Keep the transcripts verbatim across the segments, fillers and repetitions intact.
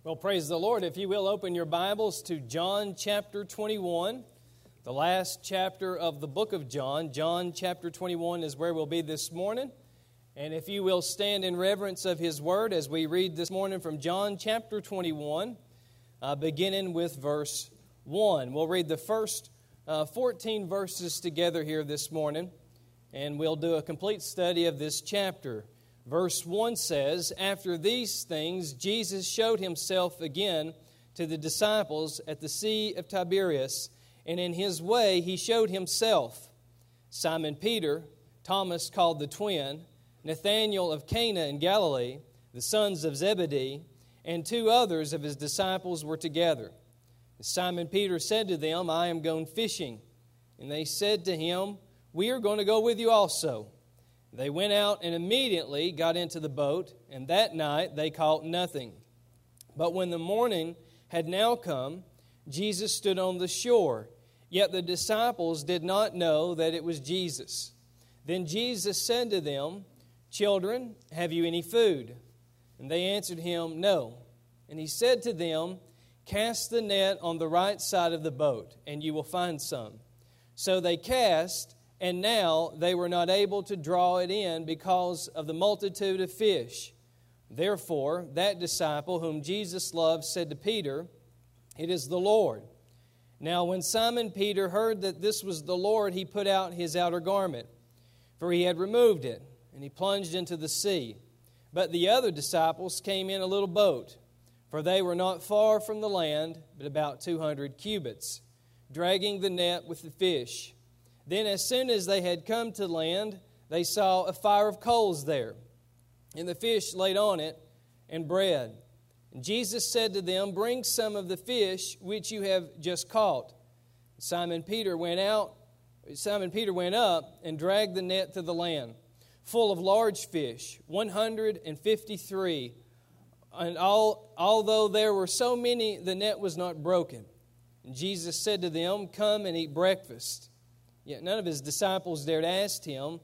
Well, praise the Lord. If you will, open your Bibles to John chapter twenty-one, the last chapter of the book of John. John chapter twenty-one is where we'll be this morning. And if you will stand in reverence of His Word as we read this morning from John chapter twenty-one, uh, beginning with verse one. We'll read the first uh, fourteen verses together here this morning, and we'll do a complete study of this chapter. Verse one says, "After these things, Jesus showed Himself again to the disciples at the Sea of Tiberias, and in His way He showed Himself. Simon Peter, Thomas called the twin, Nathanael of Cana in Galilee, the sons of Zebedee, and two others of His disciples were together. Simon Peter said to them, 'I am going fishing.' And they said to him, 'We are going to go with you also.' They went out and immediately got into the boat, and that night they caught nothing. But when the morning had now come, Jesus stood on the shore, yet the disciples did not know that it was Jesus. Then Jesus said to them, 'Children, have you any food?' And they answered Him, 'No.' And He said to them, 'Cast the net on the right side of the boat, and you will find some.' So they cast, and now they were not able to draw it in because of the multitude of fish. Therefore, that disciple whom Jesus loved said to Peter, 'It is the Lord.' Now when Simon Peter heard that this was the Lord, he put out his outer garment, for he had removed it, and he plunged into the sea. But the other disciples came in a little boat, for they were not far from the land, but about two hundred cubits, dragging the net with the fish. Then as soon as they had come to land, they saw a fire of coals there, and the fish laid on it, and bread. And Jesus said to them, 'Bring some of the fish which you have just caught.' Simon Peter went out, Simon Peter went up and dragged the net to the land, full of large fish, one hundred fifty-three. And all, although there were so many, the net was not broken. And Jesus said to them, 'Come and eat breakfast.' Yet none of His disciples dared ask Him,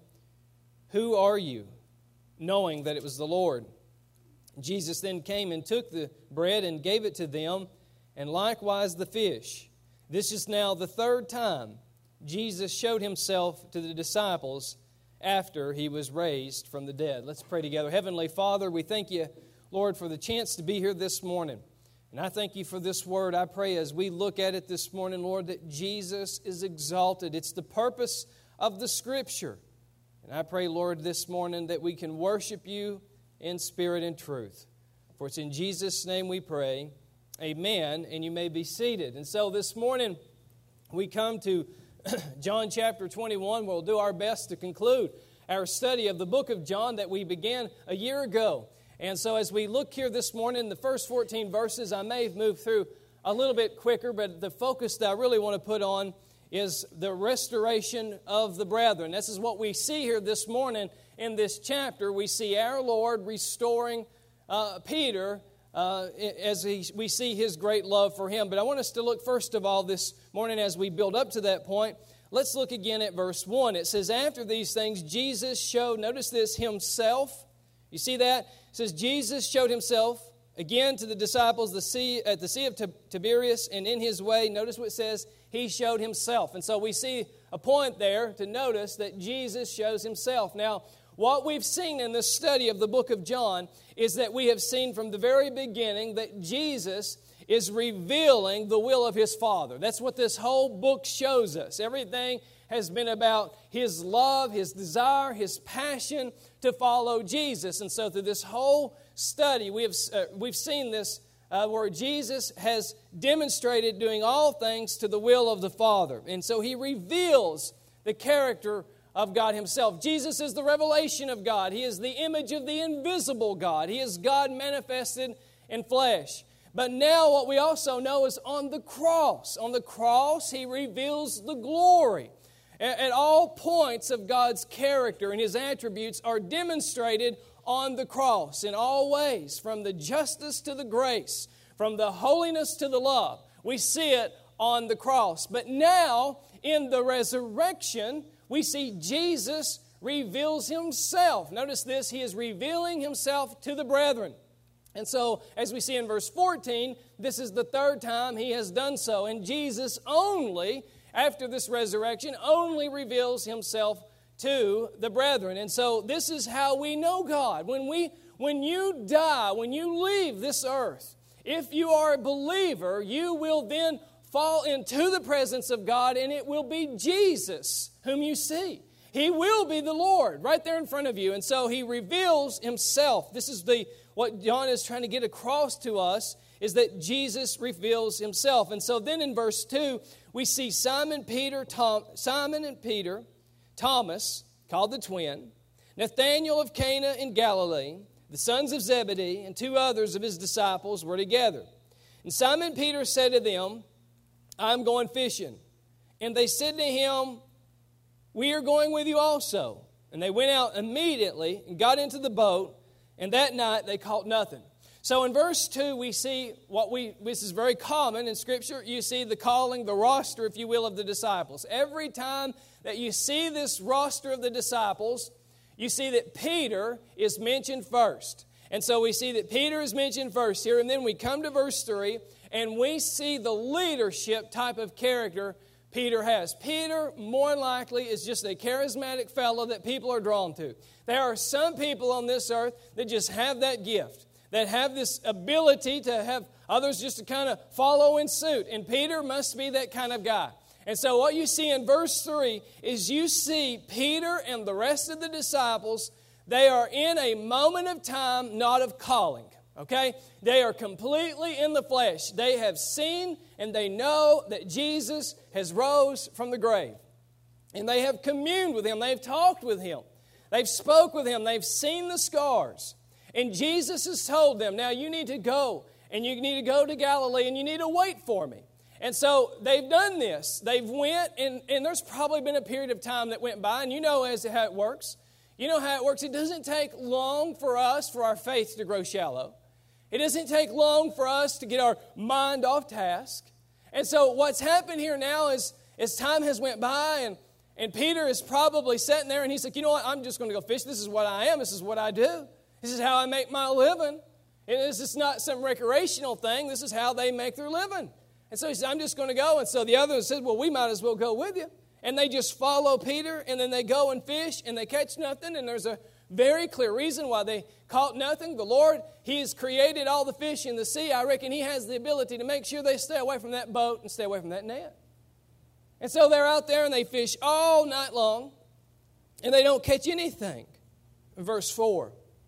'Who are you?' knowing that it was the Lord. Jesus then came and took the bread and gave it to them, and likewise the fish. This is now the third time Jesus showed Himself to the disciples after He was raised from the dead." Let's pray together. Heavenly Father, we thank You, Lord, for the chance to be here this morning. And I thank You for this word. I pray as we look at it this morning, Lord, that Jesus is exalted. It's the purpose of the Scripture. And I pray, Lord, this morning that we can worship You in spirit and truth. For it's in Jesus' name we pray. Amen. And you may be seated. And so this morning we come to John chapter twenty-one. We'll do our best to conclude our study of the book of John that we began a year ago. And so as we look here this morning, the first fourteen verses, I may move through a little bit quicker, but the focus that I really want to put on is the restoration of the brethren. This is what we see here this morning in this chapter. We see our Lord restoring uh, Peter uh, as he, we see His great love for him. But I want us to look first of all this morning as we build up to that point. Let's look again at verse one. It says, "After these things, Jesus showed," notice this, Himself. You see that? It says, Jesus showed Himself again to the disciples the sea, at the Sea of Tiberias, and in His way, notice what it says, He showed Himself. And so we see a point there to notice that Jesus shows Himself. Now, what we've seen in this study of the book of John is that we have seen from the very beginning that Jesus is revealing the will of His Father. That's what this whole book shows us. Everything has been about His love, His desire, His passion to follow Jesus. And so through this whole study, we have uh, we've seen this uh, where Jesus has demonstrated doing all things to the will of the Father. And so He reveals the character of God Himself. Jesus is the revelation of God. He is the image of the invisible God. He is God manifested in flesh. But now what we also know is on the cross. On the cross, He reveals the glory. At all points of God's character and His attributes are demonstrated on the cross in all ways, from the justice to the grace, from the holiness to the love. We see it on the cross. But now, in the resurrection, we see Jesus reveals Himself. Notice this, He is revealing Himself to the brethren. And so, as we see in verse fourteen, this is the third time he has done so. And Jesus only, after this resurrection, only reveals himself to the brethren. And so, this is how we know God. When we, when you die, when you leave this earth, if you are a believer, you will then fall into the presence of God, and it will be Jesus whom you see. He will be the Lord right there in front of you. And so he reveals himself. This is the what John is trying to get across to us, is that Jesus reveals himself. And so then in verse two, we see Simon Peter, Tom, Simon and Peter, Thomas, called the twin, Nathanael of Cana in Galilee, the sons of Zebedee, and two others of his disciples were together. And Simon Peter said to them, I'm going fishing. And they said to him, we are going with you also. And they went out immediately and got into the boat, and that night they caught nothing. So in verse two, we see what we, this is very common in Scripture. You see the calling, the roster, if you will, of the disciples. Every time that you see this roster of the disciples, you see that Peter is mentioned first. And so we see that Peter is mentioned first here. And then we come to verse three, and we see the leadership type of character Peter has. Peter, more than likely, is just a charismatic fellow that people are drawn to. There are some people on this earth that just have that gift, that have this ability to have others just to kind of follow in suit. And Peter must be that kind of guy. And so what you see in verse three is you see Peter and the rest of the disciples, they are in a moment of time, not of calling. Okay? They are completely in the flesh. They have seen and they know that Jesus has rose from the grave. And they have communed with Him. They've talked with Him. They've spoke with Him. They've seen the scars. And Jesus has told them, now you need to go. And you need to go to Galilee and you need to wait for me. And so they've done this. They've went and, and there's probably been a period of time that went by. And you know as to how it works. You know how it works. It doesn't take long for us, for our faith to grow shallow. It doesn't take long for us to get our mind off task. And so what's happened here now is, as time has went by, and, and Peter is probably sitting there, and he's like, you know what, I'm just going to go fish. This is what I am. This is what I do. This is how I make my living. And this is not some recreational thing. This is how they make their living. And so he said, I'm just going to go. And so the others said, well, we might as well go with you. And they just follow Peter, and then they go and fish, and they catch nothing, and there's a very clear reason why they caught nothing. The Lord, He has created all the fish in the sea. I reckon He has the ability to make sure they stay away from that boat and stay away from that net. And so they're out there and they fish all night long and they don't catch anything. Verse four.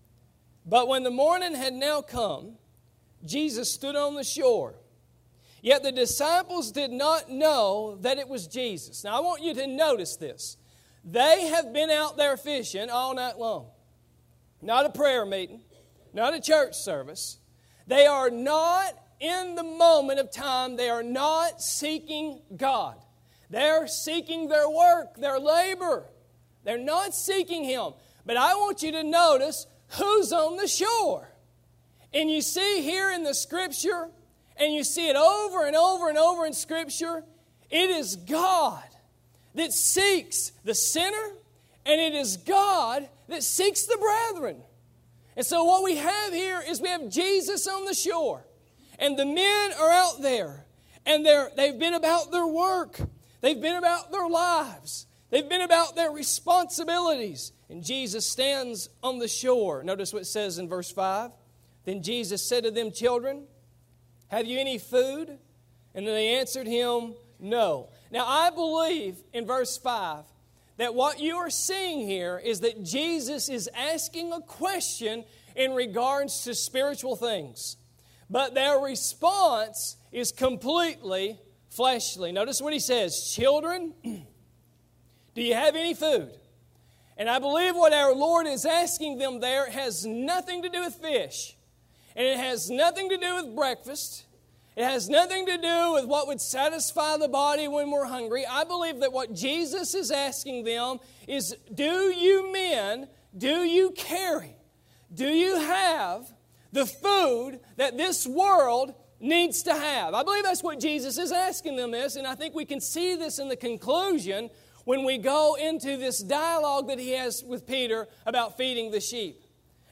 But when the morning had now come, Jesus stood on the shore. Yet the disciples did not know that it was Jesus. Now I want you to notice this. They have been out there fishing all night long. Not a prayer meeting, not a church service. They are not in the moment of time, they are not seeking God. They're seeking their work, their labor. They're not seeking Him. But I want you to notice who's on the shore. And you see here in the Scripture, and you see it over and over and over in Scripture, it is God that seeks the sinner, and it is God that seeks the brethren. And so what we have here is we have Jesus on the shore, and the men are out there, and they're, they've been about their work. They've been about their lives. They've been about their responsibilities. And Jesus stands on the shore. Notice what it says in verse five. Then Jesus said to them, children, have you any food? And they answered Him, no. Now, I believe in verse five that what you are seeing here is that Jesus is asking a question in regards to spiritual things. But their response is completely fleshly. Notice what He says, children, do you have any food? And I believe what our Lord is asking them there has nothing to do with fish. And it has nothing to do with breakfast. It has nothing to do with what would satisfy the body when we're hungry. I believe that what Jesus is asking them is, do you men, do you carry, do you have the food that this world needs to have? I believe that's what Jesus is asking them this, and I think we can see this in the conclusion when we go into this dialogue that He has with Peter about feeding the sheep.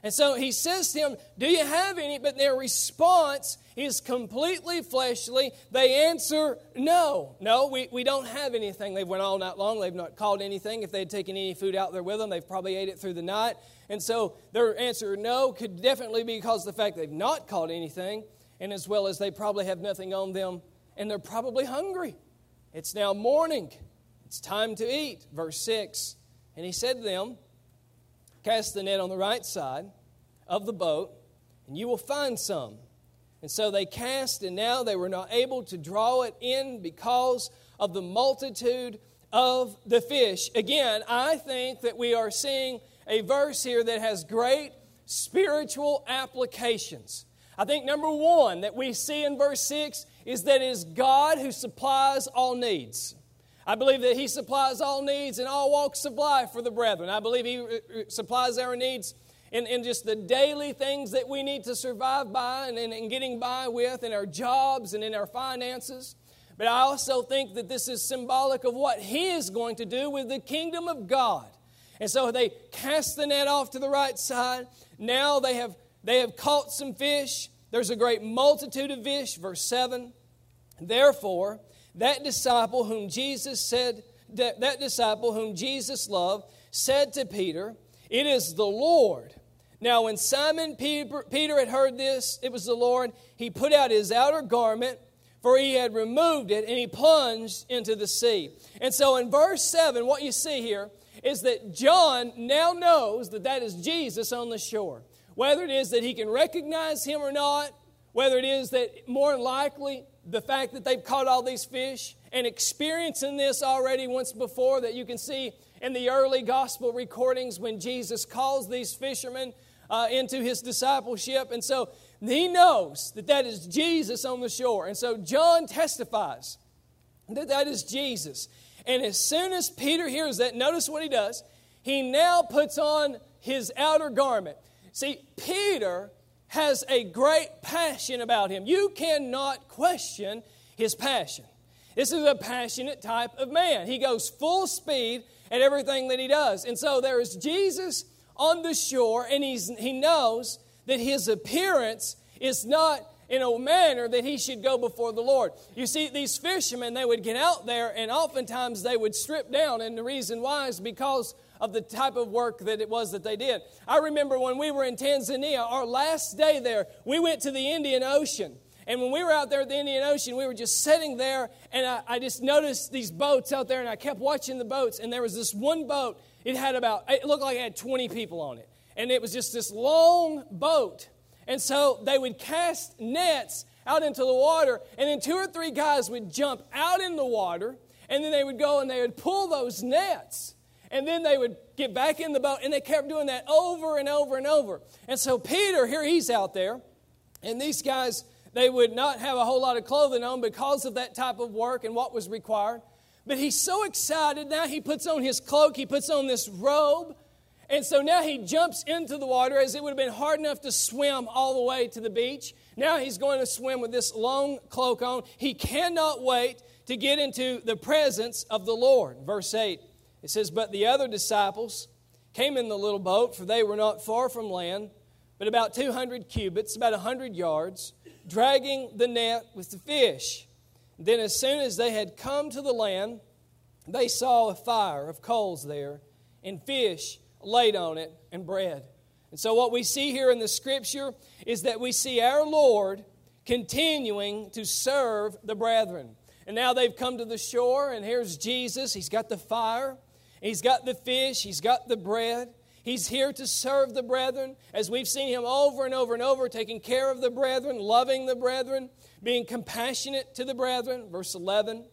And so he says to them, do you have any? But their response is completely fleshly. They answer, no. No, we, we don't have anything. They've went all night long. They've not caught anything. If they had taken any food out there with them, they've probably ate it through the night. And so their answer, no, could definitely be because of the fact they've not caught anything, and as well as they probably have nothing on them, and they're probably hungry. It's now morning. It's time to eat. Verse six, and he said to them, cast the net on the right side of the boat, and you will find some. And so they cast, and now they were not able to draw it in because of the multitude of the fish. Again, I think that we are seeing a verse here that has great spiritual applications. I think number one that we see in verse six is that it is God who supplies all needs. I believe that He supplies all needs in all walks of life for the brethren. I believe He supplies our needs in, in just the daily things that we need to survive by and in getting by with in our jobs and in our finances. But I also think that this is symbolic of what He is going to do with the kingdom of God. And so they cast the net off to the right side. Now they have, they have caught some fish. There's a great multitude of fish. Verse seven, therefore, that disciple whom Jesus said, that, that disciple whom Jesus loved said to Peter, it is the Lord. Now when Simon Peter, Peter had heard this, it was the Lord, he put out his outer garment, for he had removed it, and he plunged into the sea. And so in verse seven, what you see here is that John now knows that that is Jesus on the shore. Whether it is that he can recognize Him or not, whether it is that more than likely the fact that they've caught all these fish and experiencing this already once before, that you can see in the early gospel recordings when Jesus calls these fishermen uh, into His discipleship. And so he knows that that is Jesus on the shore. And so John testifies that that is Jesus. And as soon as Peter hears that, notice what he does. He now puts on his outer garment. See, Peter has a great passion about him. You cannot question his passion. This is a passionate type of man. He goes full speed at everything that he does. And so there is Jesus on the shore, and he's, he knows that his appearance is not in a manner that he should go before the Lord. You see, these fishermen, they would get out there, and oftentimes they would strip down, and the reason why is because of the type of work that it was that they did. I remember when we were in Tanzania, our last day there, we went to the Indian Ocean. And when we were out there at the Indian Ocean, we were just sitting there, and I, I just noticed these boats out there, and I kept watching the boats, and there was this one boat. It had about, it looked like it had twenty people on it. And it was just this long boat. And so they would cast nets out into the water, and then two or three guys would jump out in the water, and then they would go and they would pull those nets. And then they would get back in the boat, and they kept doing that over and over and over. And so Peter, here he's out there, and these guys, they would not have a whole lot of clothing on because of that type of work and what was required. But he's so excited now, he puts on his cloak, he puts on this robe, and so now he jumps into the water as it would have been hard enough to swim all the way to the beach. Now he's going to swim with this long cloak on. He cannot wait to get into the presence of the Lord. Verse eight. It says, but the other disciples came in the little boat, for they were not far from land, but about two hundred cubits, about one hundred yards, dragging the net with the fish. Then as soon as they had come to the land, they saw a fire of coals there, and fish laid on it, and bread. And so what we see here in the Scripture is that we see our Lord continuing to serve the brethren. And now they've come to the shore, and here's Jesus. He's got the fire. He's got the fish. He's got the bread. He's here to serve the brethren, as we've seen Him over and over and over, taking care of the brethren, loving the brethren, being compassionate to the brethren. Verse eleven,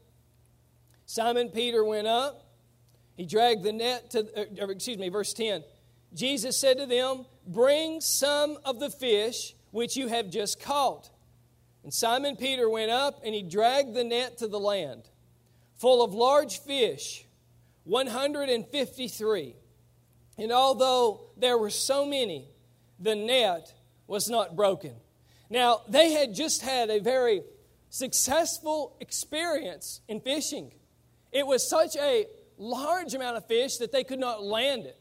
Simon Peter went up. He dragged the net to, or excuse me, verse ten. Jesus said to them, bring some of the fish which you have just caught. And Simon Peter went up, and he dragged the net to the land, full of large fish, one hundred fifty-three. And although there were so many, the net was not broken. Now, they had just had a very successful experience in fishing. It was such a large amount of fish that they could not land it.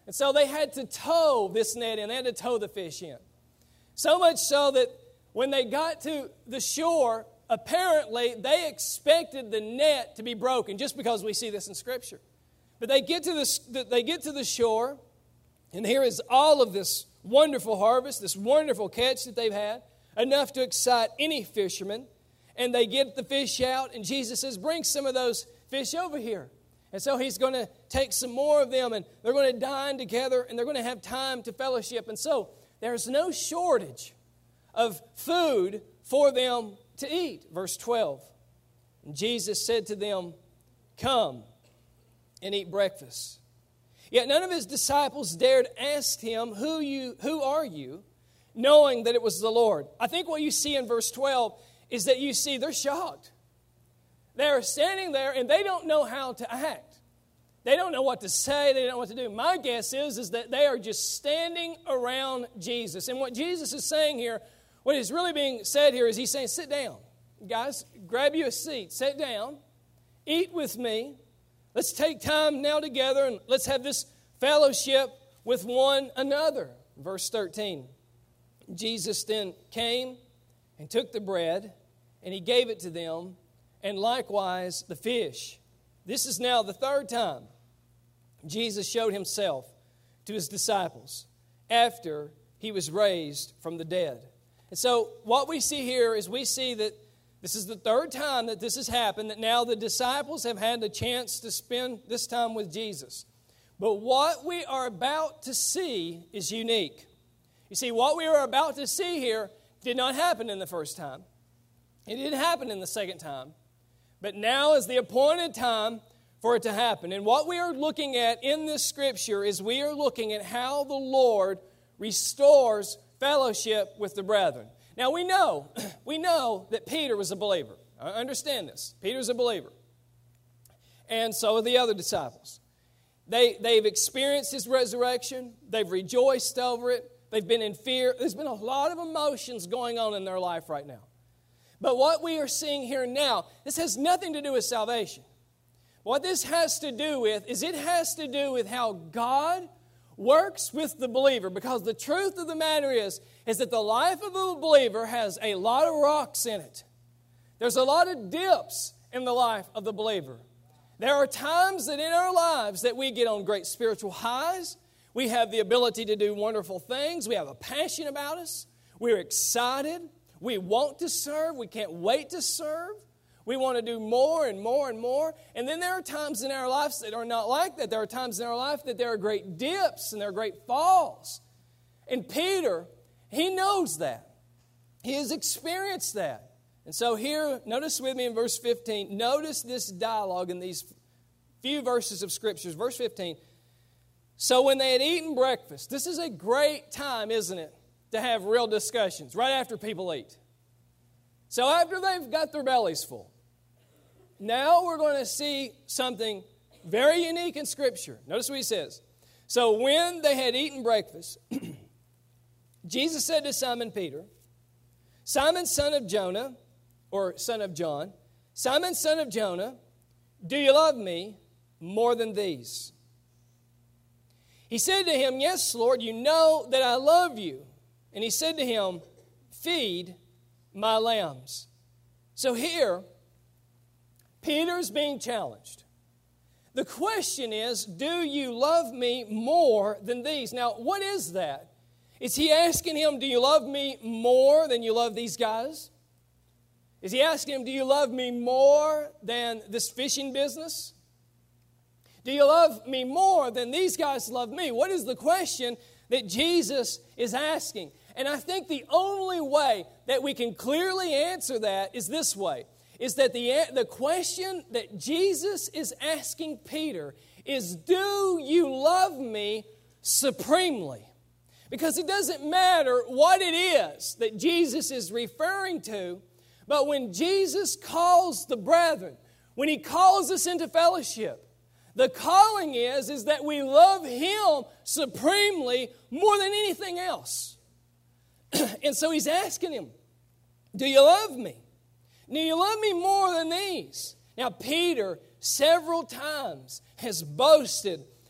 And so they had to tow this net in. They had to tow the fish in. So much so that when they got to the shore, apparently they expected the net to be broken, just because we see this in Scripture. But they get to the, they get to the shore, and here is all of this wonderful harvest, this wonderful catch that they've had, enough to excite any fisherman. And they get the fish out, and Jesus says, bring some of those fish over here. And so He's going to take some more of them, and they're going to dine together, and they're going to have time to fellowship. And so there's no shortage of food for them to eat. Verse twelve, and Jesus said to them, come and eat breakfast. Yet none of His disciples dared ask Him, who you, who are you, knowing that it was the Lord. I think what you see in verse twelve is that you see they're shocked. They're standing there and they don't know how to act. They don't know what to say. They don't know what to do. My guess is, is that they are just standing around Jesus. And what Jesus is saying here, what is really being said here is He's saying, sit down. Guys, grab you a seat. Sit down. Eat with me. Let's take time now together and let's have this fellowship with one another. Verse thirteen. Jesus then came and took the bread, and He gave it to them, and likewise the fish. This is now the third time Jesus showed Himself to His disciples after He was raised from the dead. And so what we see here is we see that this is the third time that this has happened, that now the disciples have had the chance to spend this time with Jesus. But what we are about to see is unique. You see, what we are about to see here did not happen in the first time. It didn't happen in the second time. But now is the appointed time for it to happen. And what we are looking at in this Scripture is we are looking at how the Lord restores fellowship with the brethren. Now we know, we know that Peter was a believer. I understand this. Peter's a believer. And so are the other disciples. They, they've experienced His resurrection. They've rejoiced over it. They've been in fear. There's been a lot of emotions going on in their life right now. But what we are seeing here now, this has nothing to do with salvation. What this has to do with is it has to do with how God works with the believer. Because the truth of the matter is, is that the life of a believer has a lot of rocks in it. There's a lot of dips in the life of the believer. There are times that in our lives that we get on great spiritual highs. We have the ability to do wonderful things. We have a passion about us. We're excited. We want to serve. We can't wait to serve. We want to do more and more and more. And then there are times in our lives that are not like that. There are times in our life that there are great dips and there are great falls. And Peter, he knows that. He has experienced that. And so here, notice with me in verse fifteen, notice this dialogue in these few verses of Scriptures. Verse fifteen, so when they had eaten breakfast, this is a great time, isn't it, to have real discussions right after people eat. So after they've got their bellies full, now we're going to see something very unique in Scripture. Notice what he says. So when they had eaten breakfast, Jesus said to Simon Peter, Simon, son of Jonah, or son of John, Simon, son of Jonah, do you love me more than these? He said to him, yes, Lord, you know that I love you. And he said to him, feed my lambs. So here, Peter's being challenged. The question is, do you love me more than these? Now, what is that? Is he asking him, do you love me more than you love these guys? Is he asking him, do you love me more than this fishing business? Do you love me more than these guys love me? What is the question that Jesus is asking? And I think the only way that we can clearly answer that is this way, is that the, the question that Jesus is asking Peter is, do you love me supremely? Because it doesn't matter what it is that Jesus is referring to, but when Jesus calls the brethren, when He calls us into fellowship, the calling is, is that we love Him supremely more than anything else. And so He's asking him, do you love me? Do you love me more than these? Now, Peter several times has boasted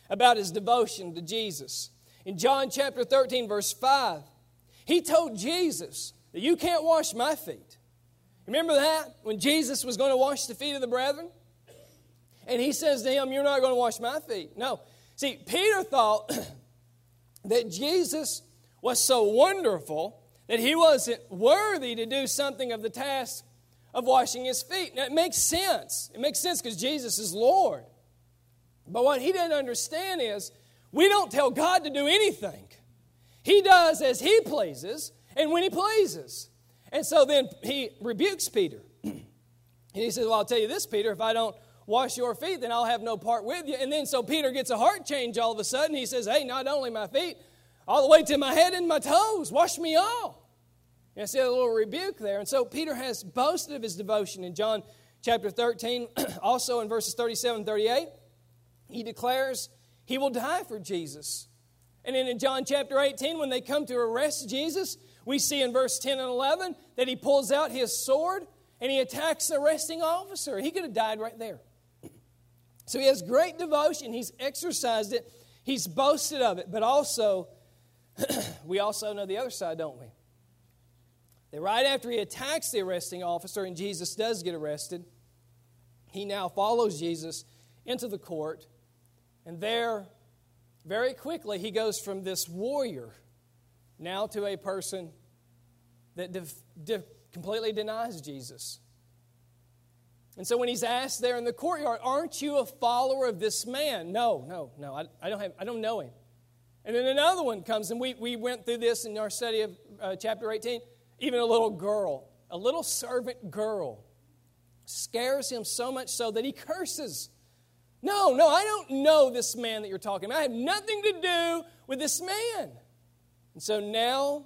about his devotion to Jesus. In John chapter thirteen, verse five, he told Jesus that you can't wash my feet. Remember that? When Jesus was going to wash the feet of the brethren? And he says to him, you're not going to wash my feet. No. See, Peter thought that Jesus was so wonderful that he wasn't worthy to do something of the task of washing his feet. Now, it makes sense. It makes sense because Jesus is Lord. But what he didn't understand is we don't tell God to do anything. He does as He pleases and when He pleases. And so then He rebukes Peter. And He says, well, I'll tell you this, Peter, if I don't wash your feet, then I'll have no part with you. And then so Peter gets a heart change all of a sudden. He says, hey, not only my feet, all the way to my head and my toes, wash me all. And I see a little rebuke there. And so Peter has boasted of his devotion in John chapter thirteen, also in verses thirty-seven and thirty-eight. He declares he will die for Jesus. And then in John chapter eighteen, when they come to arrest Jesus, we see in verse ten and eleven that he pulls out his sword and he attacks the arresting officer. He could have died right there. So he has great devotion. He's exercised it. He's boasted of it. But also, we also know the other side, don't we? That right after he attacks the arresting officer and Jesus does get arrested, he now follows Jesus into the court. And there, very quickly, he goes from this warrior now to a person that def, def, completely denies Jesus. And so when he's asked there in the courtyard, aren't you a follower of this man? No, no, no, I, I don't have, I don't know him. And then another one comes, and we, we went through this in our study of uh, chapter eighteen. Even a little girl, a little servant girl, scares him so much so that he curses. No, no, I don't know this man that you're talking about. I have nothing to do with this man. And so now,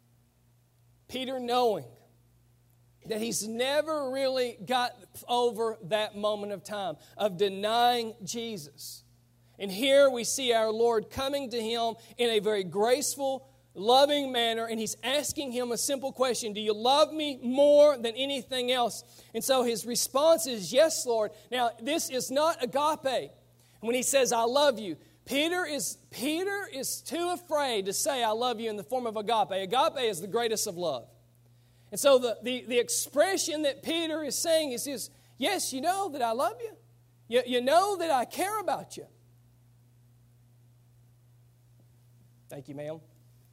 Peter, knowing that he's never really got over that moment of time of denying Jesus. And here we see our Lord coming to him in a very graceful, loving manner, and he's asking him a simple question: do you love me more than anything else? And so his response is, yes, Lord. Now, this is not agape. When he says, I love you, Peter is, Peter is too afraid to say, I love you in the form of agape. Agape is the greatest of love. And so the, the, the expression that Peter is saying is, is, yes, you know that I love you. you. You know that I care about you. Thank you, ma'am.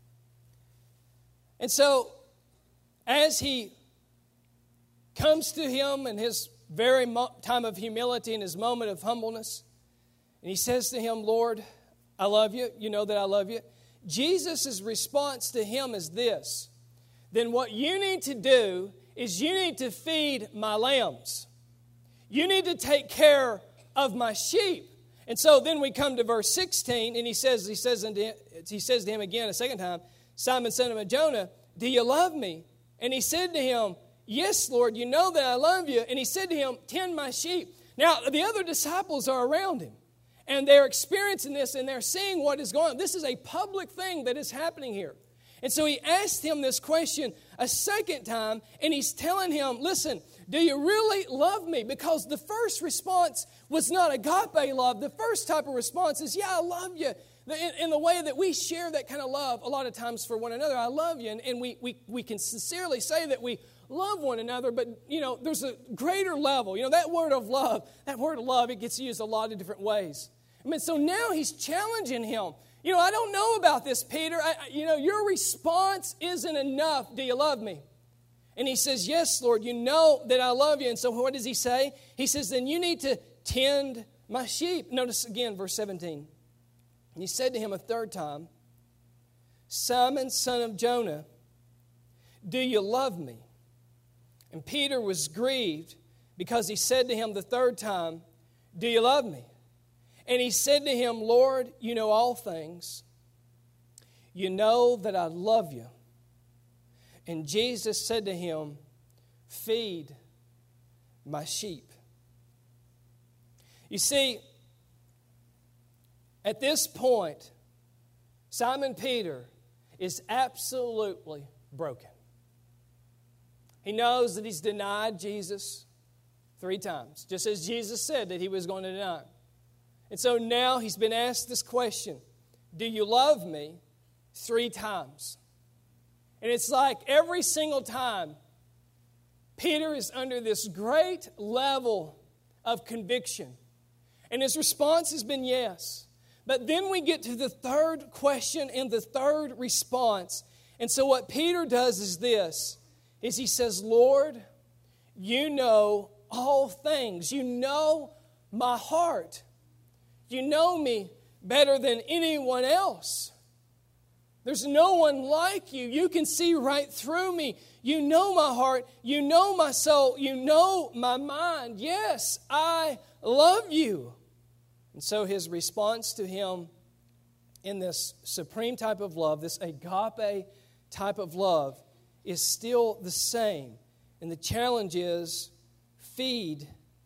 And so, as he comes to him in his very mo- time of humility and his moment of humbleness, and he says to him, Lord, I love you. You know that I love you. Jesus' response to him is this: then what you need to do is you need to feed my lambs. You need to take care of my sheep. And so then we come to verse sixteen, and he says, he says, unto him, he says to him again a second time, Simon, son of Jonah, do you love me? And he said to him, yes, Lord, you know that I love you. And he said to him, tend my sheep. Now, the other disciples are around him, and they're experiencing this, and they're seeing what is going on. This is a public thing that is happening here. And so he asked him this question a second time, and he's telling him, listen, do you really love me? Because the first response was not agape love. The first type of response is, yeah, I love you. In, in the way that we share that kind of love a lot of times for one another. I love you. And, and we, we, we can sincerely say that we love one another, but, you know, there's a greater level. You know, that word of love, that word of love, it gets used a lot of different ways. I mean, so now he's challenging him. You know, I don't know about this, Peter. I, you know, your response isn't enough. Do you love me? And he says, yes, Lord, you know that I love you. And so what does he say? He says, then you need to tend my sheep. Notice again, verse seventeen. And he said to him a third time, Simon, son of Jonah, do you love me? And Peter was grieved because he said to him the third time, do you love me? And he said to him, Lord, you know all things. You know that I love you. And Jesus said to him, feed my sheep. You see, at this point, Simon Peter is absolutely broken. He knows that he's denied Jesus three times, just as Jesus said that he was going to deny him. And so now he's been asked this question, do you love me? Three times. And it's like every single time, Peter is under this great level of conviction. And his response has been yes. But then we get to the third question and the third response. And so what Peter does is this, is he says, Lord, you know all things. You know my heart. You know me better than anyone else. There's no one like you. You can see right through me. You know my heart. You know my soul. You know my mind. Yes, I love you. And so his response to him in this supreme type of love, this agape type of love, is still the same. And the challenge is, feed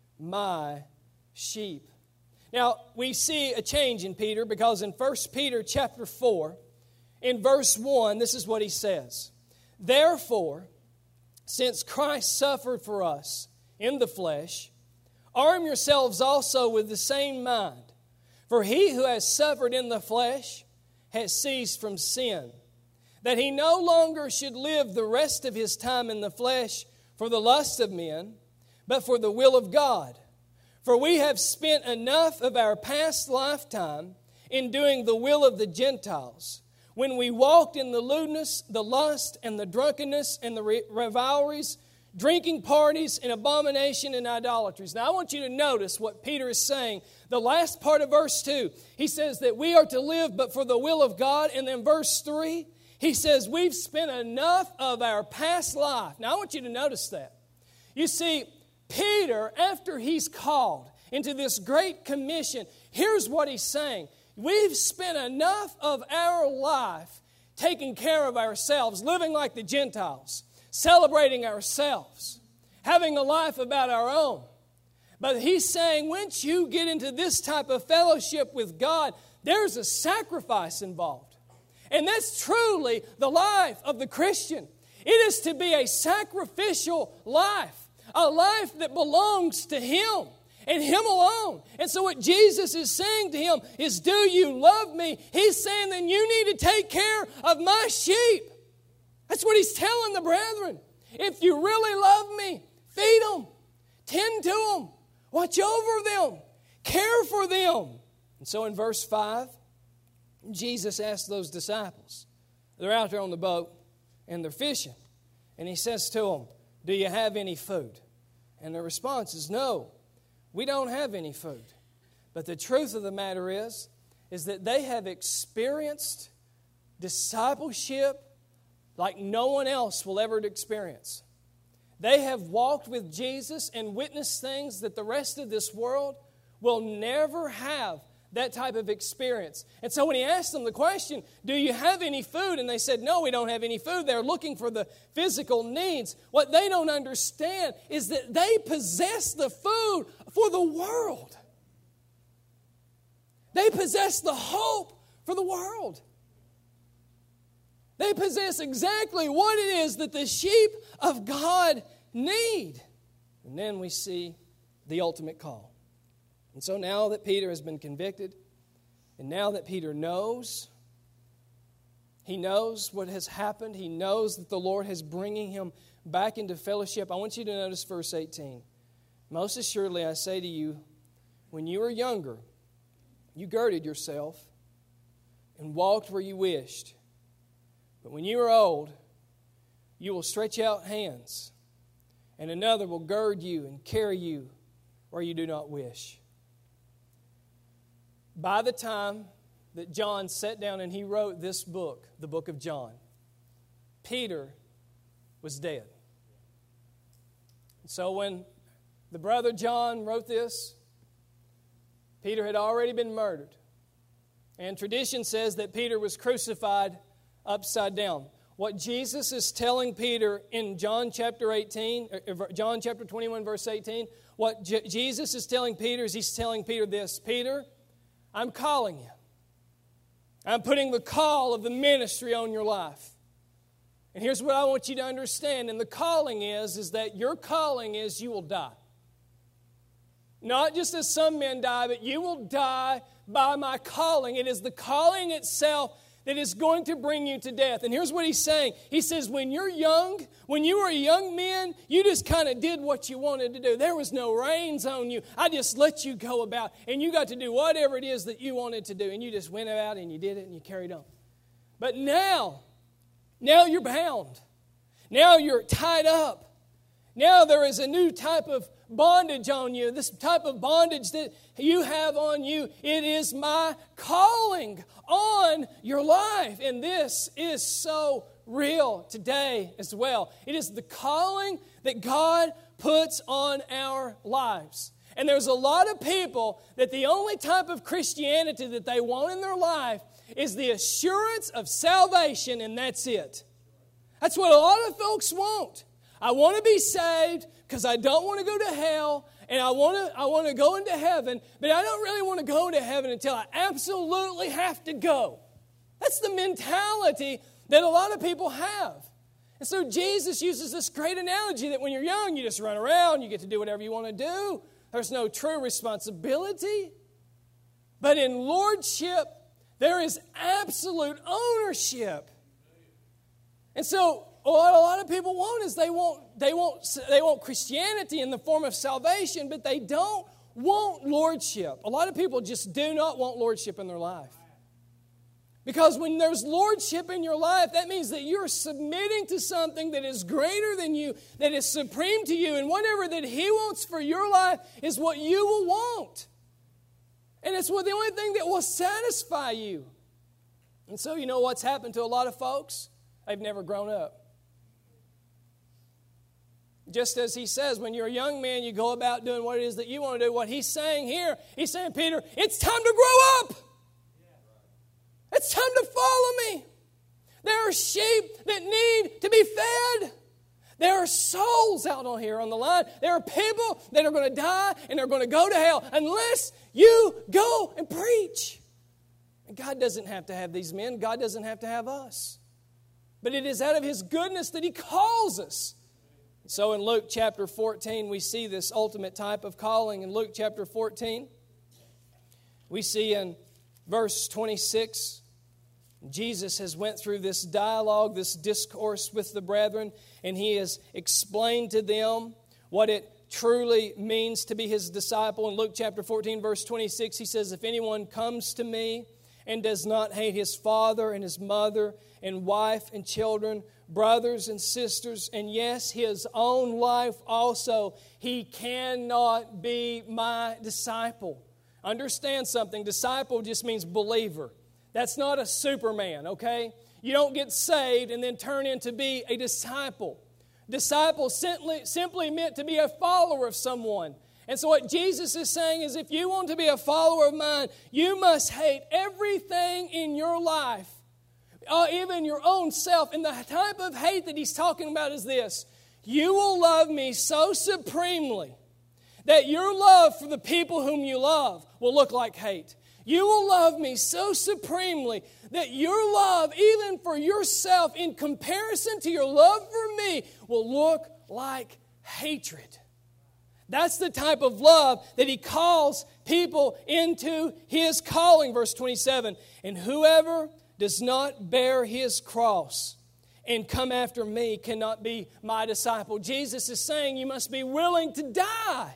my sheep. Now, we see a change in Peter because in First Peter chapter four, in verse one, this is what he says. Therefore, since Christ suffered for us in the flesh, arm yourselves also with the same mind. For he who has suffered in the flesh has ceased from sin, that he no longer should live the rest of his time in the flesh for the lust of men, but for the will of God. For we have spent enough of our past lifetime in doing the will of the Gentiles, when we walked in the lewdness, the lust, and the drunkenness, and the revelries, drinking parties, and abomination and idolatries. Now I want you to notice what Peter is saying. The last part of verse two, he says that we are to live but for the will of God. And then verse three, he says we've spent enough of our past life. Now I want you to notice that. You see, Peter, after he's called into this great commission, here's what he's saying. We've spent enough of our life taking care of ourselves, living like the Gentiles, celebrating ourselves, having a life about our own. But he's saying once you get into this type of fellowship with God, there's a sacrifice involved. And that's truly the life of the Christian. It is to be a sacrificial life. A life that belongs to Him and Him alone. And so what Jesus is saying to him is, do you love me? He's saying, then you need to take care of my sheep. That's what He's telling the brethren. If you really love me, feed them, tend to them, watch over them, care for them. And so in verse five, Jesus asked those disciples, they're out there on the boat and they're fishing. And He says to them, do you have any food? And the response is, no, we don't have any food. But the truth of the matter is, is that they have experienced discipleship like no one else will ever experience. They have walked with Jesus and witnessed things that the rest of this world will never have that type of experience. And so when He asked them the question, do you have any food? And they said, no, we don't have any food. They're looking for the physical needs. What they don't understand is that they possess the food for the world. They possess the hope for the world. They possess exactly what it is that the sheep of God need. And then we see the ultimate call. And so now that Peter has been convicted, and now that Peter knows, he knows what has happened, he knows that the Lord is bringing him back into fellowship. I want you to notice verse eighteen. Most assuredly I say to you, when you were younger, you girded yourself and walked where you wished. But when you are old, you will stretch out hands, and another will gird you and carry you where you do not wish. By the time that John sat down and he wrote this book, the book of John, Peter was dead. So when the brother John wrote this, Peter had already been murdered. And tradition says that Peter was crucified upside down. What Jesus is telling Peter in John chapter eighteen, John chapter twenty-one, verse eighteen, what J- Jesus is telling Peter is He's telling Peter this, Peter, I'm calling you. I'm putting the call of the ministry on your life. And here's what I want you to understand. And the calling is, is that your calling is you will die. Not just as some men die, but you will die by my calling. It is the calling itself that is going to bring you to death. And here's what he's saying. He says, when you're young, when you were a young man, you just kind of did what you wanted to do. There was no reins on you. I just let you go about, and you got to do whatever it is that you wanted to do. And you just went out and you did it and you carried on. But now, now you're bound. Now you're tied up. Now there is a new type of bondage on you, this type of bondage that you have on you. It is my calling on your life. And this is so real today as well. It is the calling that God puts on our lives. And there's a lot of people that the only type of Christianity that they want in their life is the assurance of salvation, and that's it. That's what a lot of folks want. I want to be saved because I don't want to go to hell, and I want to I want to go into heaven, but I don't really want to go to heaven until I absolutely have to go. That's the mentality that a lot of people have. And so Jesus uses this great analogy that when you're young, you just run around, you get to do whatever you want to do. There's no true responsibility. But in lordship, there is absolute ownership. And so what a lot of people want is they want, they want, they want Christianity in the form of salvation, but they don't want lordship. A lot of people just do not want lordship in their life. Because when there's lordship in your life, that means that you're submitting to something that is greater than you, that is supreme to you, and whatever that He wants for your life is what you will want. And it's what the only thing that will satisfy you. And so you know what's happened to a lot of folks? They've never grown up. Just as he says, when you're a young man, you go about doing what it is that you want to do. What he's saying here, he's saying, Peter, it's time to grow up. It's time to follow me. There are sheep that need to be fed. There are souls out on here on the line. There are people that are going to die and are going to go to hell unless you go and preach. And God doesn't have to have these men. God doesn't have to have us. But it is out of His goodness that He calls us. So in Luke chapter fourteen, we see this ultimate type of calling. In Luke chapter fourteen, we see in verse twenty-six, Jesus has went through this dialogue, this discourse with the brethren, and He has explained to them what it truly means to be His disciple. In Luke chapter fourteen, verse twenty-six, He says, if anyone comes to me and does not hate his father and his mother and wife and children, brothers and sisters, and yes, his own life also, he cannot be my disciple. Understand something. Disciple just means believer. That's not a Superman, okay? You don't get saved and then turn into be a disciple. Disciple simply, simply meant to be a follower of someone. And so what Jesus is saying is if you want to be a follower of mine, you must hate everything in your life, uh, even your own self. And the type of hate that He's talking about is this. You will love me so supremely that your love for the people whom you love will look like hate. You will love me so supremely that your love, even for yourself, in comparison to your love for me, will look like hatred. That's the type of love that He calls people into His calling. Verse twenty-seven, and whoever does not bear his cross and come after me cannot be my disciple. Jesus is saying you must be willing to die.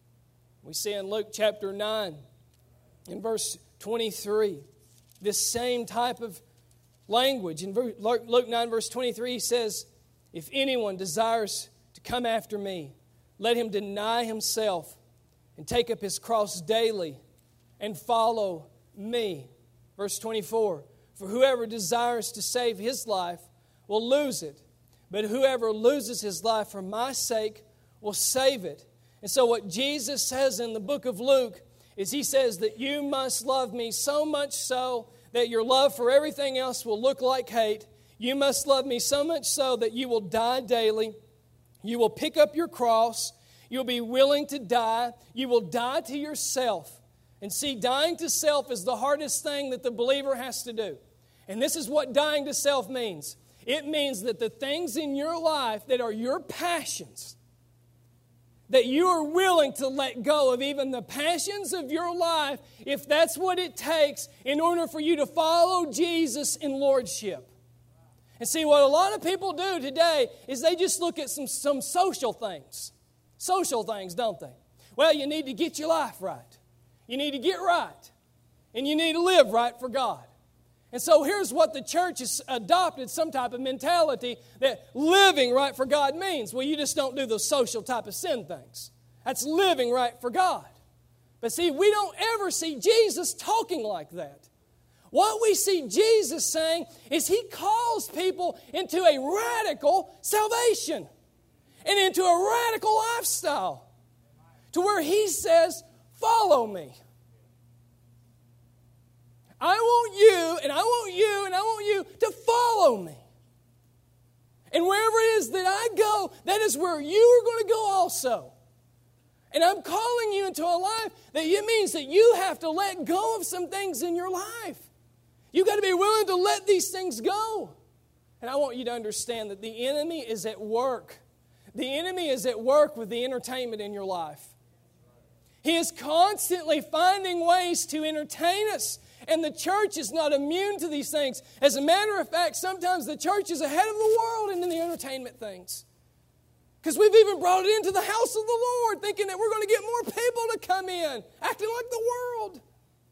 We see in Luke chapter nine, in verse twenty-three, this same type of language. In Luke nine, verse twenty-three, He says, if anyone desires to come after me, let him deny himself and take up his cross daily and follow me. Verse twenty-four, for whoever desires to save his life will lose it, but whoever loses his life for my sake will save it. And so what Jesus says in the book of Luke is He says that you must love me so much so that your love for everything else will look like hate. You must love me so much so that you will die daily. You will pick up your cross. You'll be willing to die. You will die to yourself. And see, dying to self is the hardest thing that the believer has to do. And this is what dying to self means. It means that the things in your life that are your passions, that you are willing to let go of even the passions of your life if that's what it takes in order for you to follow Jesus in lordship. And see, what a lot of people do today is they just look at some, some social things. Social things, don't they? Well, you need to get your life right. You need to get right. And you need to live right for God. And so here's what the church has adopted, some type of mentality that living right for God means. Well, you just don't do those social type of sin things. That's living right for God. But see, we don't ever see Jesus talking like that. What we see Jesus saying is He calls people into a radical salvation and into a radical lifestyle to where He says, follow me. I want you, and I want you, and I want you to follow me. And wherever it is that I go, that is where you are going to go also. And I'm calling you into a life that it means that you have to let go of some things in your life. You've got to be willing to let these things go. And I want you to understand that the enemy is at work. The enemy is at work with the entertainment in your life. He is constantly finding ways to entertain us. And the church is not immune to these things. As a matter of fact, sometimes the church is ahead of the world in the entertainment things. Because we've even brought it into the house of the Lord, thinking that we're going to get more people to come in, acting like the world.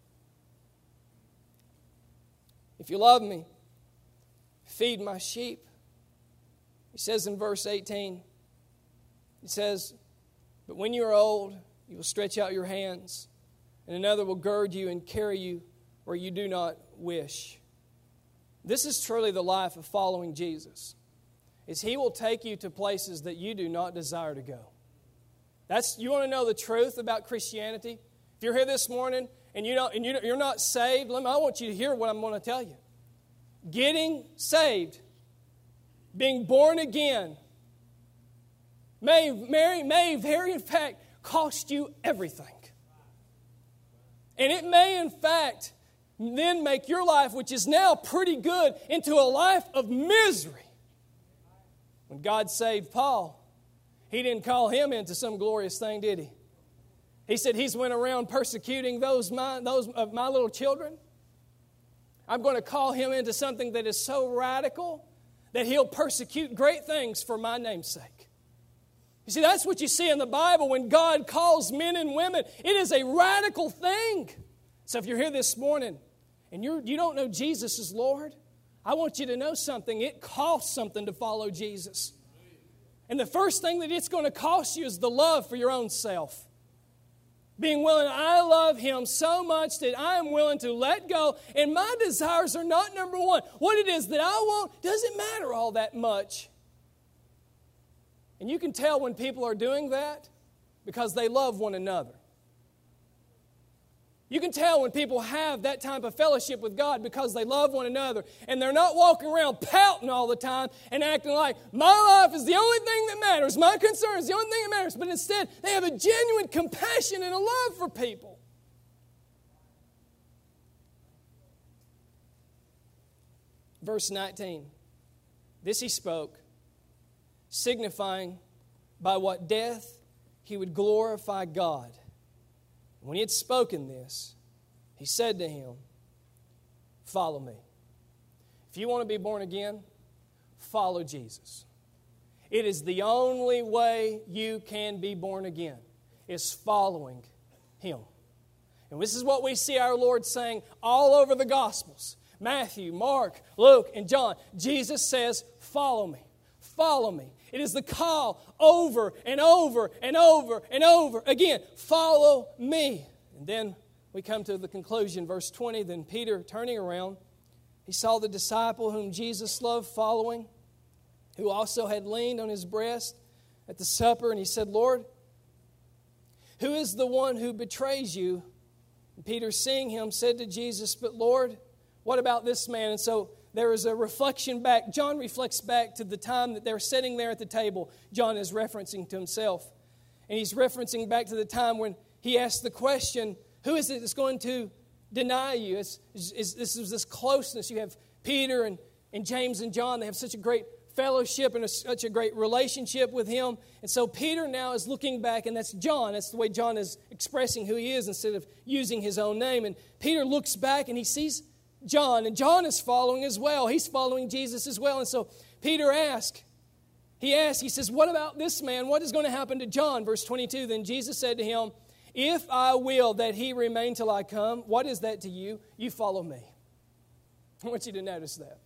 If you love me, feed my sheep. He says in verse eighteen, he says, but when you are old, you will stretch out your hands, and another will gird you and carry you where you do not wish. This is truly the life of following Jesus. Is He will take you to places that you do not desire to go. That's, you want to know the truth about Christianity? If you're here this morning and, you don't, and you're not saved, let me, I want you to hear what I'm going to tell you. Getting saved, being born again, may, may, may very in fact cost you everything. And it may in fact then make your life, which is now pretty good, into a life of misery. When God saved Paul, He didn't call him into some glorious thing, did He? He said He's went around persecuting those my, those of my little children. I'm going to call him into something that is so radical that he'll persecute great things for my name's sake. You see, that's what you see in the Bible when God calls men and women. It is a radical thing. So if you're here this morning and you're, you don't know Jesus as Lord, I want you to know something. It costs something to follow Jesus. And the first thing that it's going to cost you is the love for your own self. Being willing, I love Him so much that I am willing to let go. And my desires are not number one. What it is that I want doesn't matter all that much. And you can tell when people are doing that because they love one another. You can tell when people have that type of fellowship with God because they love one another and they're not walking around pouting all the time and acting like my life is the only thing that matters, my concern is the only thing that matters, but instead they have a genuine compassion and a love for people. Verse nineteen, this He spoke, signifying by what death He would glorify God. When He had spoken this, He said to him, follow me. If you want to be born again, follow Jesus. It is the only way you can be born again, is following Him. And this is what we see our Lord saying all over the Gospels. Matthew, Mark, Luke, and John. Jesus says, follow me. Follow me. It is the call over and over and over and over again. Follow me. And then we come to the conclusion, verse twenty. Then Peter, turning around, he saw the disciple whom Jesus loved following, who also had leaned on His breast at the supper. And he said, Lord, who is the one who betrays you? And Peter, seeing him, said to Jesus, but Lord, what about this man? And so there is a reflection back. John reflects back to the time that they're sitting there at the table. John is referencing to himself. And he's referencing back to the time when he asked the question, who is it that's going to deny you? It's, it's, this is this closeness. You have Peter and, and James and John. They have such a great fellowship and a, such a great relationship with Him. And so Peter now is looking back, and that's John. That's the way John is expressing who he is instead of using his own name. And Peter looks back and he sees John, and John is following as well. He's following Jesus as well. And so Peter asks, he asks, he says, what about this man? What is going to happen to John? Verse twenty-two, then Jesus said to him, if I will that he remain till I come, what is that to you? You follow me. I want you to notice that.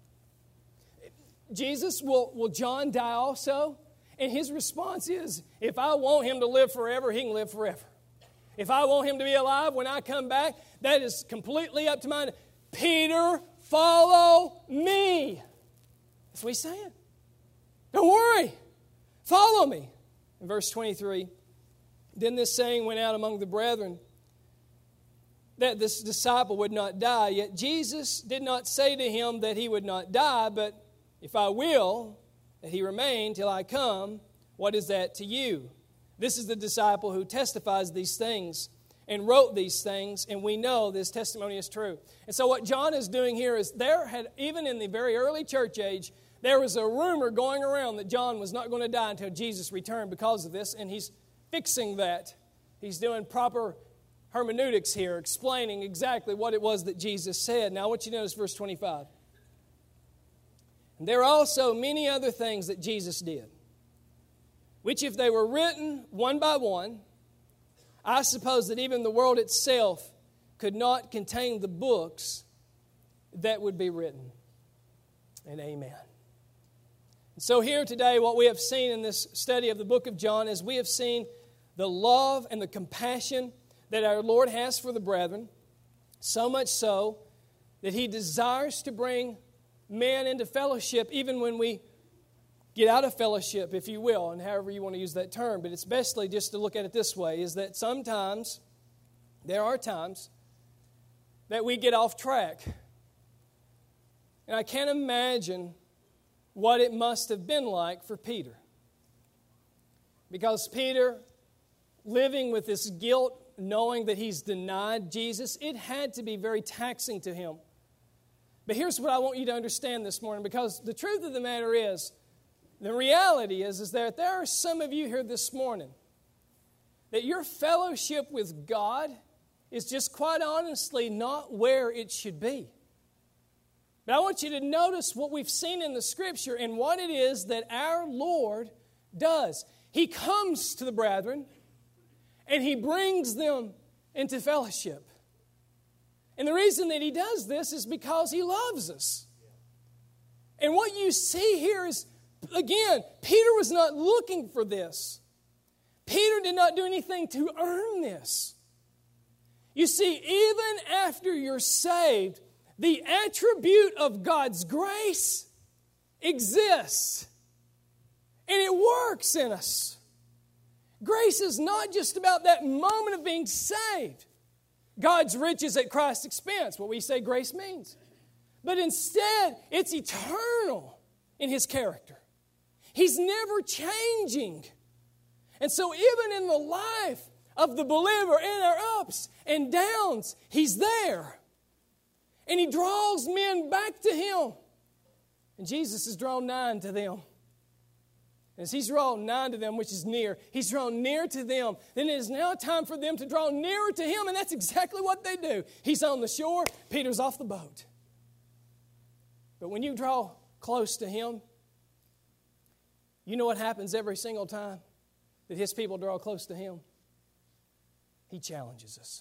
Jesus, will, will John die also? And his response is, if I want him to live forever, he can live forever. If I want him to be alive when I come back, that is completely up to mine. Peter, follow me. That's what he's saying. Don't worry. Follow me. In verse twenty-three, then this saying went out among the brethren that this disciple would not die. Yet Jesus did not say to him that he would not die, but if I will that he remain till I come, what is that to you? This is the disciple who testifies these things and wrote these things, and we know this testimony is true. And so what John is doing here is there had, even in the very early church age, there was a rumor going around that John was not going to die until Jesus returned because of this, and he's fixing that. He's doing proper hermeneutics here, explaining exactly what it was that Jesus said. Now I want you to notice verse twenty-five. And there are also many other things that Jesus did, which if they were written one by one, I suppose that even the world itself could not contain the books that would be written. And amen. And so here today, what we have seen in this study of the book of John is we have seen the love and the compassion that our Lord has for the brethren, so much so that He desires to bring men into fellowship even when we get out of fellowship, if you will, and however you want to use that term. But it's bestly just to look at it this way, is that sometimes, there are times, that we get off track. And I can't imagine what it must have been like for Peter. Because Peter, living with this guilt, knowing that he's denied Jesus, it had to be very taxing to him. But here's what I want you to understand this morning, because the truth of the matter is, the reality is, is that there are some of you here this morning that your fellowship with God is just quite honestly not where it should be. But I want you to notice what we've seen in the Scripture and what it is that our Lord does. He comes to the brethren and He brings them into fellowship. And the reason that He does this is because He loves us. And what you see here is, again, Peter was not looking for this. Peter did not do anything to earn this. You see, even after you're saved, the attribute of God's grace exists. And it works in us. Grace is not just about that moment of being saved. God's riches at Christ's expense, what we say grace means. But instead, it's eternal in His character. He's never changing. And so even in the life of the believer, in our ups and downs, He's there. And He draws men back to Him. And Jesus has drawn nigh to them. As He's drawn nigh to them, which is near, He's drawn near to them. Then it is now time for them to draw nearer to Him, and that's exactly what they do. He's on the shore, Peter's off the boat. But when you draw close to Him, you know what happens every single time that His people draw close to Him? He challenges us.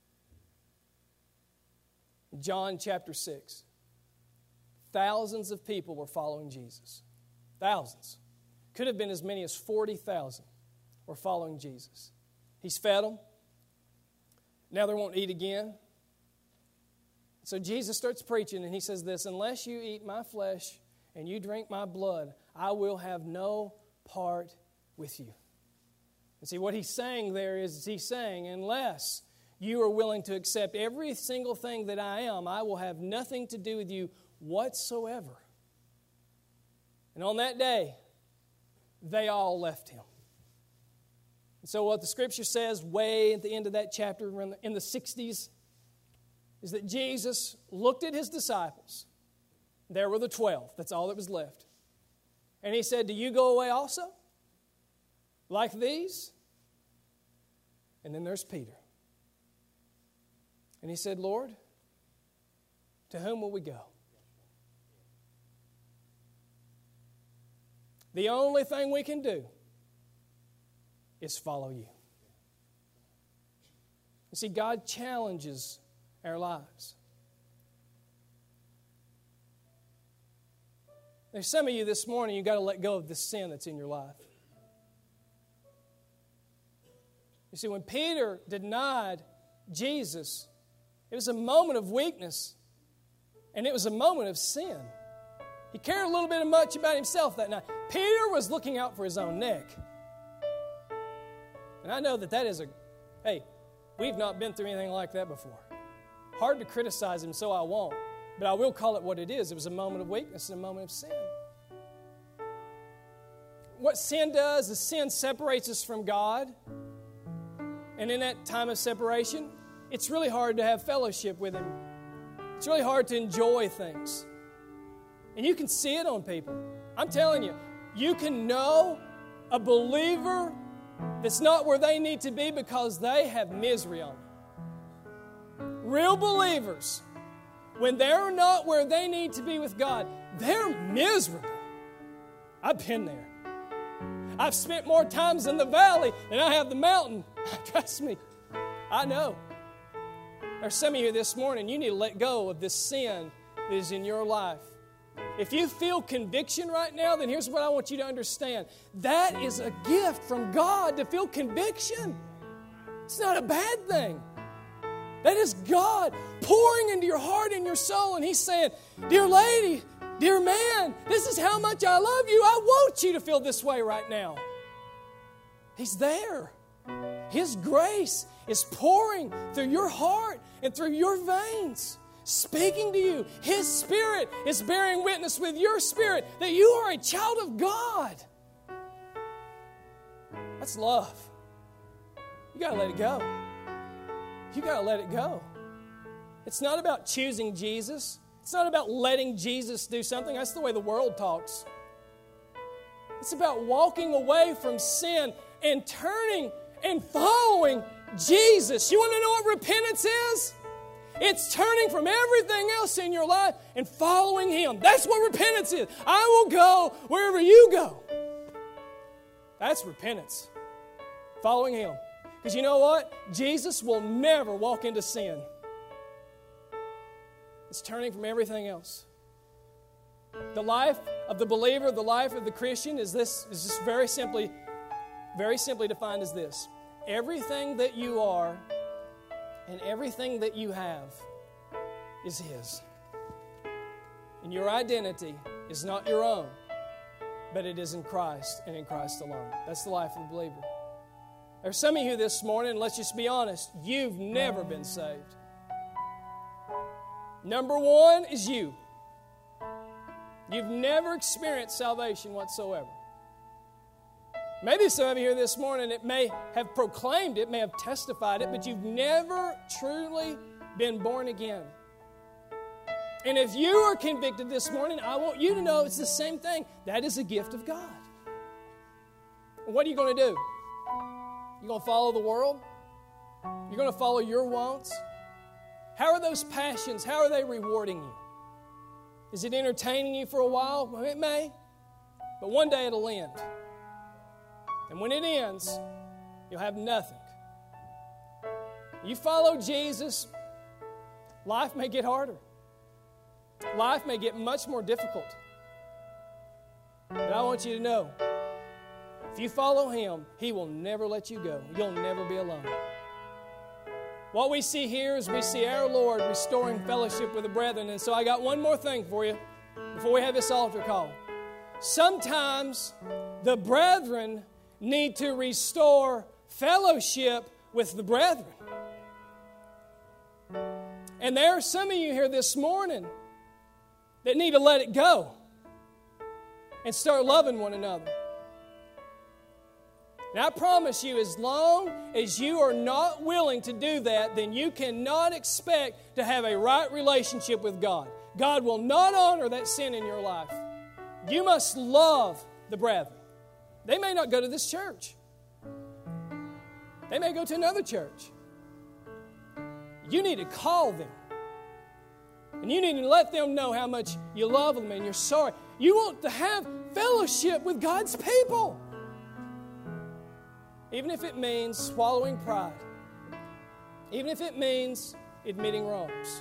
John chapter six. Thousands of people were following Jesus. Thousands. Could have been as many as forty thousand were following Jesus. He's fed them. Now they won't eat again. So Jesus starts preaching and He says this, unless you eat my flesh and you drink my blood, I will have no part with you. And see, what He's saying there is, He's saying, unless you are willing to accept every single thing that I am, I will have nothing to do with you whatsoever. And on that day, they all left Him. And so what the Scripture says way at the end of that chapter, in the, in the sixties, is that Jesus looked at His disciples. There were the twelve. That's all that was left. And he said, do you go away also? Like these? And then there's Peter. And he said, Lord, to whom will we go? The only thing we can do is follow you. You see, God challenges our lives. There's some of you this morning, you've got to let go of the sin that's in your life. You see, when Peter denied Jesus, it was a moment of weakness, and it was a moment of sin. He cared a little bit much about himself that night. Peter was looking out for his own neck. And I know that that is a, hey, we've not been through anything like that before. Hard to criticize him, so I won't. But I will call it what it is. It was a moment of weakness and a moment of sin. What sin does is sin separates us from God. And in that time of separation, it's really hard to have fellowship with Him. It's really hard to enjoy things. And you can see it on people. I'm telling you, you can know a believer that's not where they need to be because they have misery on them. Real believers, when they're not where they need to be with God, they're miserable. I've been there. I've spent more times in the valley than I have the mountain. Trust me, I know. There's some of you this morning, you need to let go of this sin that is in your life. If you feel conviction right now, then here's what I want you to understand. That is a gift from God to feel conviction. It's not a bad thing. That is God pouring into your heart and your soul, and He's saying, dear lady, dear man, this is how much I love you. I want you to feel this way right now. He's there. His grace is pouring through your heart and through your veins, speaking to you. His Spirit is bearing witness with your spirit that you are a child of God. That's love. You got to let it go. You got to let it go. It's not about choosing Jesus. It's not about letting Jesus do something. That's the way the world talks. It's about walking away from sin and turning and following Jesus. You want to know what repentance is? It's turning from everything else in your life and following Him. That's what repentance is. I will go wherever you go. That's repentance. Following Him. Because you know what? Jesus will never walk into sin. It's turning from everything else. The life of the believer, the life of the Christian is this, is just very simply, very simply defined as this. Everything that you are and everything that you have is His. And your identity is not your own, but it is in Christ and in Christ alone. That's the life of the believer. There's some of you this morning, let's just be honest, you've never been saved. Number one is you. You've never experienced salvation whatsoever. Maybe some of you here this morning, it may have proclaimed it, may have testified it, but you've never truly been born again. And if you are convicted this morning, I want you to know it's the same thing. That is a gift of God. What are you going to do? You're going to follow the world? You're going to follow your wants? How are those passions, how are they rewarding you? Is it entertaining you for a while? Well, it may. But one day it'll end. And when it ends, you'll have nothing. You follow Jesus, life may get harder. Life may get much more difficult. But I want you to know, if you follow Him, He will never let you go. You'll never be alone. What we see here is we see our Lord restoring fellowship with the brethren. And so I got one more thing for you before we have this altar call. Sometimes the brethren need to restore fellowship with the brethren. And there are some of you here this morning that need to let it go and start loving one another. And I promise you, as long as you are not willing to do that, then you cannot expect to have a right relationship with God. God will not honor that sin in your life. You must love the brethren. They may not go to this church. They may go to another church. You need to call them. And you need to let them know how much you love them and you're sorry. You want to have fellowship with God's people. Even if it means swallowing pride. Even if it means admitting wrongs.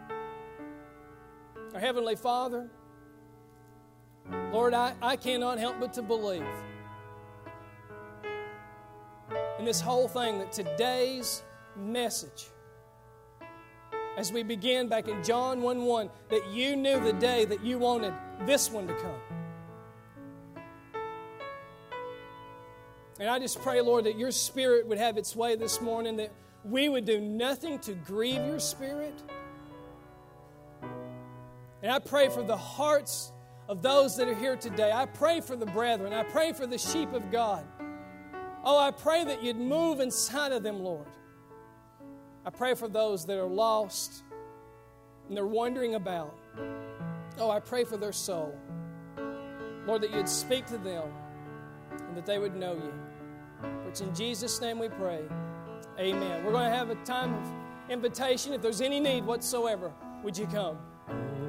Our Heavenly Father, Lord, I, I cannot help but to believe in this whole thing that today's message, as we begin back in John one one, that you knew the day that you wanted this one to come. And I just pray, Lord, that your Spirit would have its way this morning, that we would do nothing to grieve your Spirit. And I pray for the hearts of those that are here today. I pray for the brethren. I pray for the sheep of God. Oh, I pray that you'd move inside of them, Lord. I pray for those that are lost and they're wondering about. Oh, I pray for their soul. Lord, that you'd speak to them and that they would know you. For it's in Jesus' name we pray. Amen. We're going to have a time of invitation. If there's any need whatsoever, would you come?